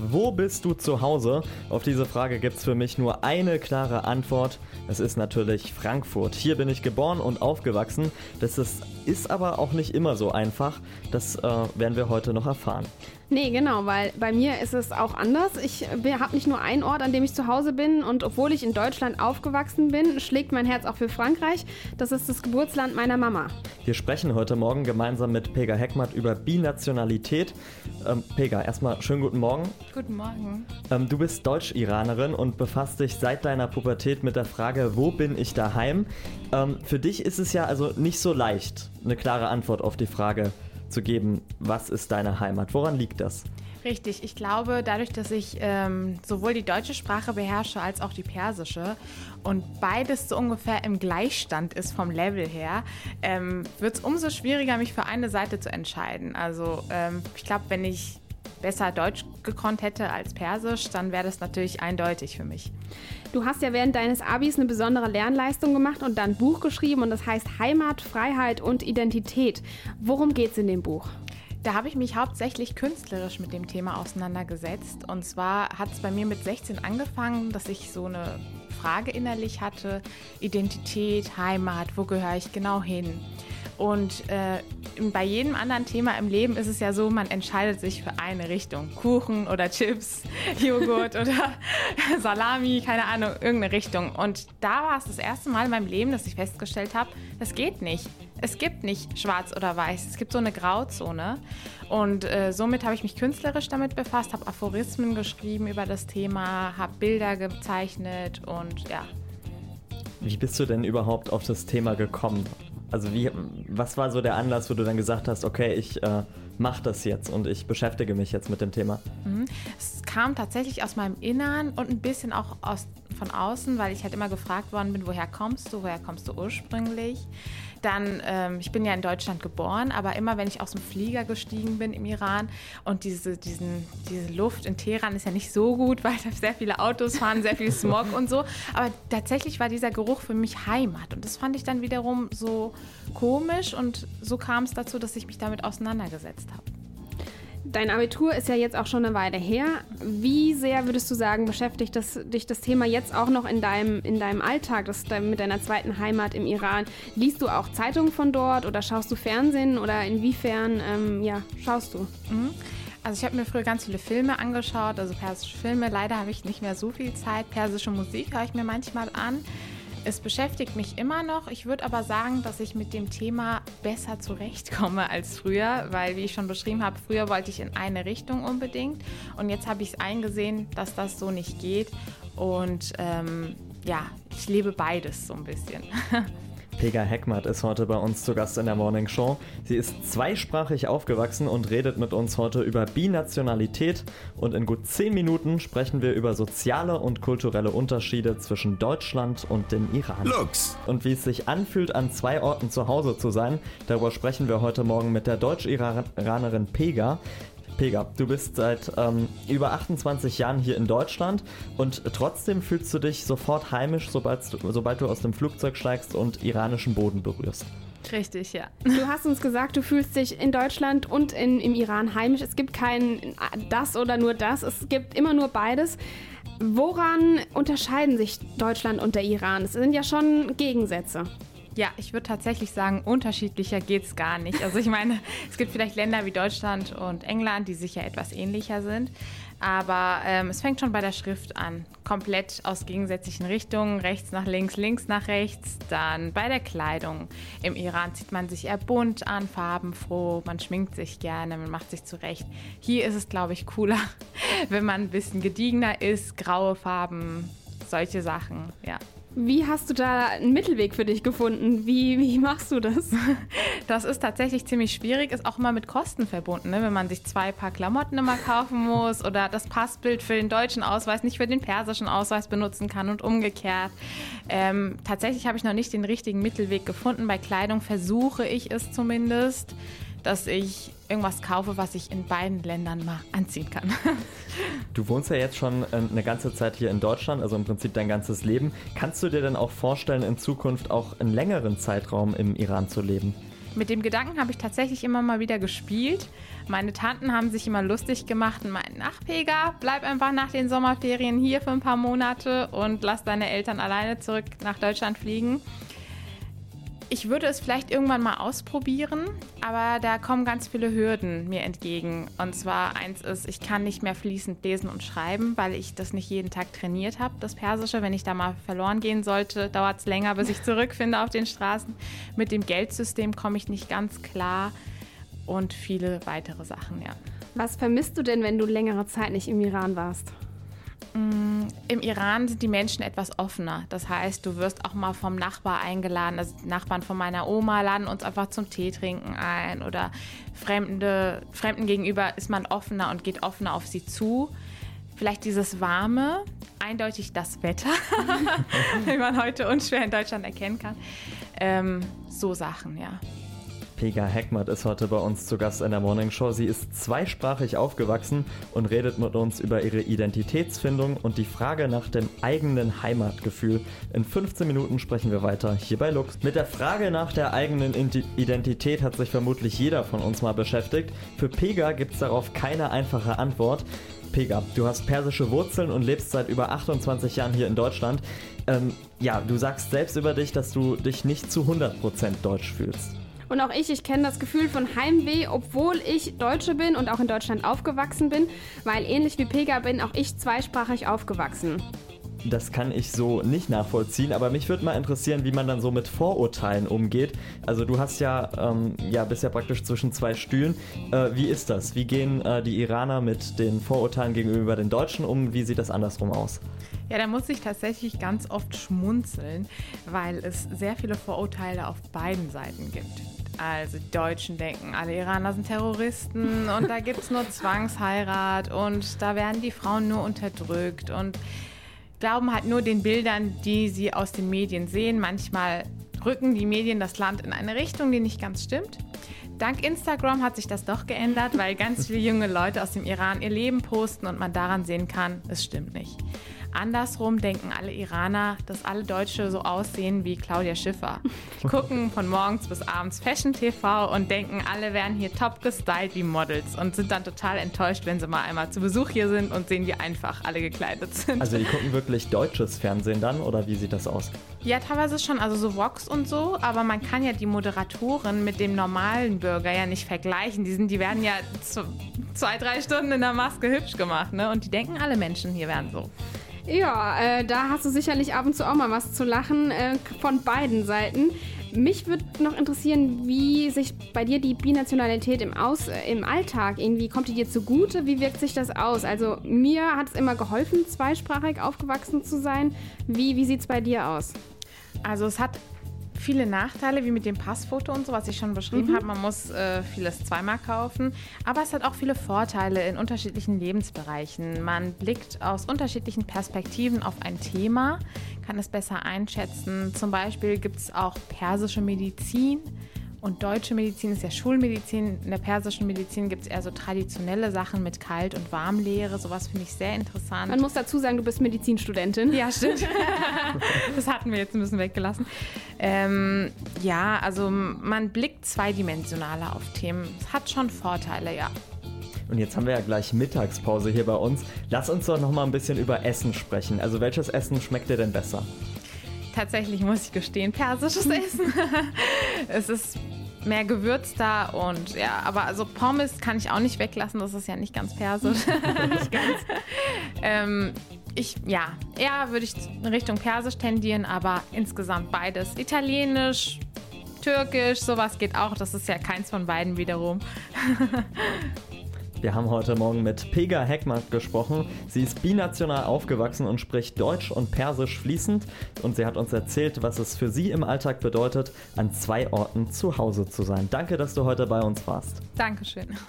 Wo bist du zu Hause? Auf diese Frage gibt es für mich nur eine klare Antwort. Es ist natürlich Frankfurt. Hier bin ich geboren und aufgewachsen. Das ist aber auch nicht immer so einfach. Das werden wir heute noch erfahren. Nee, genau, weil bei mir ist es auch anders. Ich habe nicht nur einen Ort, an dem ich zu Hause bin, und obwohl ich in Deutschland aufgewachsen bin, schlägt mein Herz auch für Frankreich. Das ist das Geburtsland meiner Mama. Wir sprechen heute Morgen gemeinsam mit Pega Heckmath über Binationalität. Pega, erstmal schönen guten Morgen. Guten Morgen. Du bist Deutsch-Iranerin und befasst dich seit deiner Pubertät mit der Frage, wo bin ich daheim? Für dich ist es ja also nicht so leicht, eine klare Antwort auf die Frage zu geben, was ist deine Heimat? Woran liegt das? Richtig, ich glaube, dadurch, dass ich sowohl die deutsche Sprache beherrsche als auch die persische und beides so ungefähr im Gleichstand ist vom Level her, wird es umso schwieriger, mich für eine Seite zu entscheiden. Also ich glaube, wenn ich besser Deutsch gekonnt hätte als Persisch, dann wäre das natürlich eindeutig für mich. Du hast ja während deines Abis eine besondere Lernleistung gemacht und dann ein Buch geschrieben, und das heißt Heimat, Freiheit und Identität. Worum geht's in dem Buch? Da habe ich mich hauptsächlich künstlerisch mit dem Thema auseinandergesetzt. Und zwar hat es bei mir mit 16 angefangen, dass ich so eine Frage innerlich hatte: Identität, Heimat, wo gehöre ich genau hin? Und bei jedem anderen Thema im Leben ist es ja so, man entscheidet sich für eine Richtung. Kuchen oder Chips, Joghurt oder Salami, keine Ahnung, irgendeine Richtung. Und da war es das erste Mal in meinem Leben, dass ich festgestellt habe, das geht nicht. Es gibt nicht schwarz oder weiß, es gibt so eine Grauzone. Und somit habe ich mich künstlerisch damit befasst, habe Aphorismen geschrieben über das Thema, habe Bilder gezeichnet und ja. Wie bist du denn überhaupt auf das Thema gekommen? Also was war so der Anlass, wo du dann gesagt hast, okay, ich mache das jetzt und ich beschäftige mich jetzt mit dem Thema? Es kam tatsächlich aus meinem Innern und ein bisschen auch von außen, weil ich halt immer gefragt worden bin, woher kommst du ursprünglich? Dann, ich bin ja in Deutschland geboren, aber immer wenn ich aus dem Flieger gestiegen bin im Iran und diese Luft in Teheran ist ja nicht so gut, weil da sehr viele Autos fahren, sehr viel Smog und so. Aber tatsächlich war dieser Geruch für mich Heimat und das fand ich dann wiederum so komisch und so kam es dazu, dass ich mich damit auseinandergesetzt habe. Dein Abitur ist ja jetzt auch schon eine Weile her. Wie sehr, würdest du sagen, beschäftigt dich das Thema jetzt auch noch in deinem Alltag, mit deiner zweiten Heimat im Iran? Liest du auch Zeitungen von dort oder schaust du Fernsehen oder inwiefern schaust du? Also ich habe mir früher ganz viele Filme angeschaut, also persische Filme. Leider habe ich nicht mehr so viel Zeit. Persische Musik höre ich mir manchmal an. Es beschäftigt mich immer noch. Ich würde aber sagen, dass ich mit dem Thema besser zurechtkomme als früher, weil, wie ich schon beschrieben habe, früher wollte ich in eine Richtung unbedingt und jetzt habe ich es eingesehen, dass das so nicht geht und ich lebe beides so ein bisschen. Pega Heckmath ist heute bei uns zu Gast in der Morning Show. Sie ist zweisprachig aufgewachsen und redet mit uns heute über Binationalität. Und in gut 10 Minuten sprechen wir über soziale und kulturelle Unterschiede zwischen Deutschland und dem Iran. Lux! Und wie es sich anfühlt, an 2 Orten zu Hause zu sein, darüber sprechen wir heute Morgen mit der Deutsch-Iranerin Pega. Pega, du bist seit über 28 Jahren hier in Deutschland und trotzdem fühlst du dich sofort heimisch, sobald du aus dem Flugzeug steigst und iranischen Boden berührst. Richtig, ja. Du hast uns gesagt, du fühlst dich in Deutschland und im Iran heimisch. Es gibt kein das oder nur das, es gibt immer nur beides. Woran unterscheiden sich Deutschland und der Iran? Es sind ja schon Gegensätze. Ja, ich würde tatsächlich sagen, unterschiedlicher geht's gar nicht. Also ich meine, es gibt vielleicht Länder wie Deutschland und England, die sicher etwas ähnlicher sind. Aber es fängt schon bei der Schrift an. Komplett aus gegensätzlichen Richtungen, rechts nach links, links nach rechts. Dann bei der Kleidung. Im Iran zieht man sich eher bunt an, farbenfroh, man schminkt sich gerne, man macht sich zurecht. Hier ist es, glaube ich, cooler, wenn man ein bisschen gediegener ist, graue Farben, solche Sachen, ja. Wie hast du da einen Mittelweg für dich gefunden? Wie machst du das? Das ist tatsächlich ziemlich schwierig, ist auch immer mit Kosten verbunden, ne? Wenn man sich 2 Paar Klamotten immer kaufen muss oder das Passbild für den deutschen Ausweis nicht für den persischen Ausweis benutzen kann und umgekehrt. Tatsächlich habe ich noch nicht den richtigen Mittelweg gefunden. Bei Kleidung versuche ich es zumindest, dass ich irgendwas kaufe, was ich in beiden Ländern mal anziehen kann. Du wohnst ja jetzt schon eine ganze Zeit hier in Deutschland, also im Prinzip dein ganzes Leben. Kannst du dir denn auch vorstellen, in Zukunft auch einen längeren Zeitraum im Iran zu leben? Mit dem Gedanken habe ich tatsächlich immer mal wieder gespielt. Meine Tanten haben sich immer lustig gemacht und meinten, ach Pega, bleib einfach nach den Sommerferien hier für ein paar Monate und lass deine Eltern alleine zurück nach Deutschland fliegen. Ich würde es vielleicht irgendwann mal ausprobieren, aber da kommen ganz viele Hürden mir entgegen. Und zwar eins ist, ich kann nicht mehr fließend lesen und schreiben, weil ich das nicht jeden Tag trainiert habe, das Persische. Wenn ich da mal verloren gehen sollte, dauert es länger, bis ich zurückfinde auf den Straßen. Mit dem Geldsystem komme ich nicht ganz klar und viele weitere Sachen, ja. Was vermisst du denn, wenn du längere Zeit nicht im Iran warst? Im Iran sind die Menschen etwas offener. Das heißt, du wirst auch mal vom Nachbar eingeladen. Also die Nachbarn von meiner Oma laden uns einfach zum Tee trinken ein. Oder Fremden gegenüber ist man offener und geht offener auf sie zu. Vielleicht dieses Warme, eindeutig das Wetter, wie man heute unschwer in Deutschland erkennen kann. So Sachen, ja. Pega Heckmath ist heute bei uns zu Gast in der Morning Show. Sie ist zweisprachig aufgewachsen und redet mit uns über ihre Identitätsfindung und die Frage nach dem eigenen Heimatgefühl. In 15 Minuten sprechen wir weiter hier bei Lux. Mit der Frage nach der eigenen Identität hat sich vermutlich jeder von uns mal beschäftigt. Für Pega gibt es darauf keine einfache Antwort. Pega, du hast persische Wurzeln und lebst seit über 28 Jahren hier in Deutschland. Du sagst selbst über dich, dass du dich nicht zu 100% deutsch fühlst. Und auch ich kenne das Gefühl von Heimweh, obwohl ich Deutsche bin und auch in Deutschland aufgewachsen bin, weil ähnlich wie Pega bin auch ich zweisprachig aufgewachsen. Das kann ich so nicht nachvollziehen, aber mich würde mal interessieren, wie man dann so mit Vorurteilen umgeht. Also du hast bist ja praktisch zwischen zwei Stühlen. Wie ist das? Wie gehen die Iraner mit den Vorurteilen gegenüber den Deutschen um? Wie sieht das andersrum aus? Ja, da muss ich tatsächlich ganz oft schmunzeln, weil es sehr viele Vorurteile auf beiden Seiten gibt. Also die Deutschen denken, alle Iraner sind Terroristen und da gibt es nur Zwangsheirat und da werden die Frauen nur unterdrückt und glauben halt nur den Bildern, die sie aus den Medien sehen. Manchmal rücken die Medien das Land in eine Richtung, die nicht ganz stimmt. Dank Instagram hat sich das doch geändert, weil ganz viele junge Leute aus dem Iran ihr Leben posten und man daran sehen kann, es stimmt nicht. Andersrum denken alle Iraner, dass alle Deutsche so aussehen wie Claudia Schiffer. Die gucken von morgens bis abends Fashion TV und denken, alle werden hier top gestylt wie Models und sind dann total enttäuscht, wenn sie mal einmal zu Besuch hier sind und sehen, wie einfach alle gekleidet sind. Also die gucken wirklich deutsches Fernsehen dann oder wie sieht das aus? Ja, teilweise schon, also so Vox und so, aber man kann ja die Moderatoren mit dem normalen Bürger ja nicht vergleichen. Die werden ja 2-3 Stunden in der Maske hübsch gemacht, ne? Und die denken, alle Menschen hier wären so. Ja, da hast du sicherlich ab und zu auch mal was zu lachen von beiden Seiten. Mich würde noch interessieren, wie sich bei dir die Binationalität im Alltag, irgendwie kommt die dir zugute? Wie wirkt sich das aus? Also mir hat es immer geholfen, zweisprachig aufgewachsen zu sein. Wie sieht es bei dir aus? Also es hat viele Nachteile, wie mit dem Passfoto und so, was ich schon beschrieben habe. Man muss vieles zweimal kaufen. Aber es hat auch viele Vorteile in unterschiedlichen Lebensbereichen. Man blickt aus unterschiedlichen Perspektiven auf ein Thema, kann es besser einschätzen. Zum Beispiel gibt es auch persische Medizin. Und deutsche Medizin ist ja Schulmedizin. In der persischen Medizin gibt es eher so traditionelle Sachen mit Kalt- und Warmlehre. Sowas finde ich sehr interessant. Man muss dazu sagen, du bist Medizinstudentin. Ja, stimmt. Das hatten wir jetzt ein bisschen weggelassen. Also man blickt zweidimensionaler auf Themen. Es hat schon Vorteile, ja. Und jetzt haben wir ja gleich Mittagspause hier bei uns. Lass uns doch noch mal ein bisschen über Essen sprechen. Also welches Essen schmeckt dir denn besser? Tatsächlich muss ich gestehen, persisches Essen. Es ist mehr gewürzter und ja, aber also Pommes kann ich auch nicht weglassen, das ist ja nicht ganz persisch. Nicht ganz. Eher würde ich in Richtung persisch tendieren, aber insgesamt beides. Italienisch, türkisch, sowas geht auch, das ist ja keins von beiden wiederum. Wir haben heute Morgen mit Pega Heckmath gesprochen. Sie ist binational aufgewachsen und spricht Deutsch und Persisch fließend. Und sie hat uns erzählt, was es für sie im Alltag bedeutet, an 2 Orten zu Hause zu sein. Danke, dass du heute bei uns warst. Dankeschön.